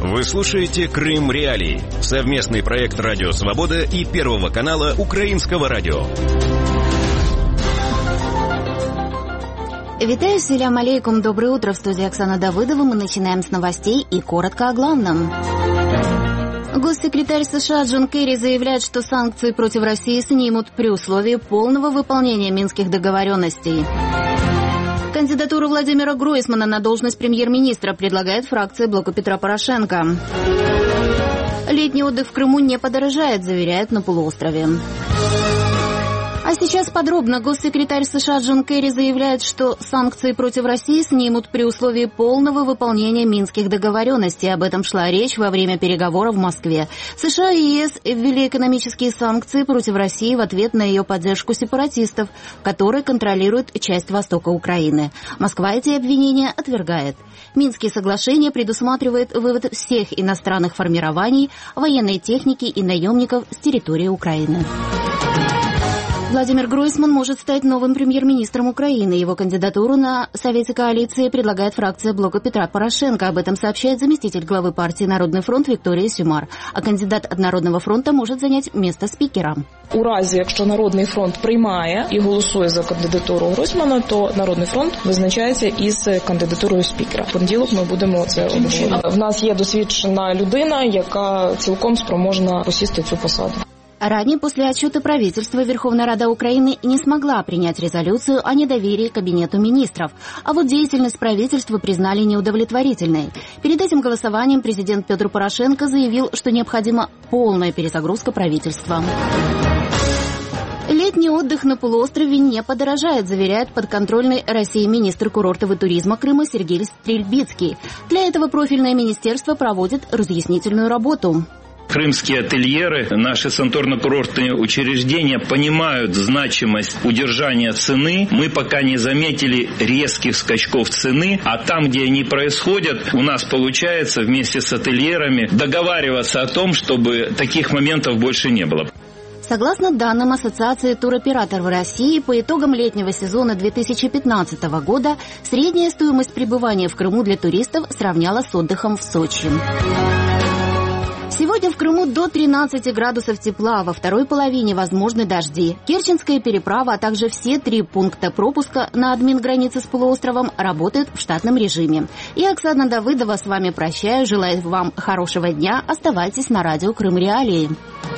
Вы слушаете «Крым Реалии» — совместный проект «Радио Свобода» и Первого канала Украинского радио. Витаю, селям алейкум, доброе утро, в студии Оксана Давыдова. Мы начинаем с новостей и коротко о главном. Госсекретарь США Джон Керри заявляет, что санкции против России снимут при условии полного выполнения минских договоренностей. Кандидатуру Владимира Гройсмана на должность премьер-министра предлагает фракция блока Петра Порошенко. Летний отдых в Крыму не подорожает, заверяют на полуострове. А сейчас подробно. Госсекретарь США Джон Керри заявляет, что санкции против России снимут при условии полного выполнения минских договоренностей. Об этом шла речь во время переговоров в Москве. США и ЕС ввели экономические санкции против России в ответ на ее поддержку сепаратистов, которые контролируют часть востока Украины. Москва эти обвинения отвергает. Минские соглашения предусматривают вывод всех иностранных формирований, военной техники и наемников с территории Украины. Владимир Гройсман может стать новым премьер-министром Украины. Его кандидатуру на Совете коалиции предлагает фракция блока Петра Порошенко. Об этом сообщает заместитель главы партии «Народный фронт» Вікторія Сюмар. А кандидат от Народного фронта может занять место спикера. У разі, якщо Народний фронт приймає і голосує за кандидатуру Гройсмана, то Народний фронт визначається із кандидатурою спікера. В понеділок ми будемо це обговорювати. В нас є досвідчена людина, яка цілком спроможна посісти цю посаду. Ранее, после отчета правительства, Верховная Рада Украины не смогла принять резолюцию о недоверии Кабинету министров, а вот деятельность правительства признали неудовлетворительной. Перед этим голосованием президент Петр Порошенко заявил, что необходима полная перезагрузка правительства. Летний отдых на полуострове не подорожает, заверяет подконтрольный России министр курортов и туризма Крыма Сергей Стрельбицкий. Для этого профильное министерство проводит разъяснительную работу. Крымские ательеры, наши санаторно-курортные учреждения понимают значимость удержания цены. Мы пока не заметили резких скачков цены, а там, где они происходят, у нас получается вместе с ательерами договариваться о том, чтобы таких моментов больше не было. Согласно данным Ассоциации туроператоров России, по итогам летнего сезона 2015 года средняя стоимость пребывания в Крыму для туристов сравняла с отдыхом в Сочи. Сегодня в Крыму до 13 градусов тепла, во второй половине возможны дожди. Керченская переправа, а также все 3 пункта пропуска на админгранице с полуостровом работают в штатном режиме. Я, Оксана Давыдова, с вами прощаюсь, желаю вам хорошего дня. Оставайтесь на радио «Крым Реалии».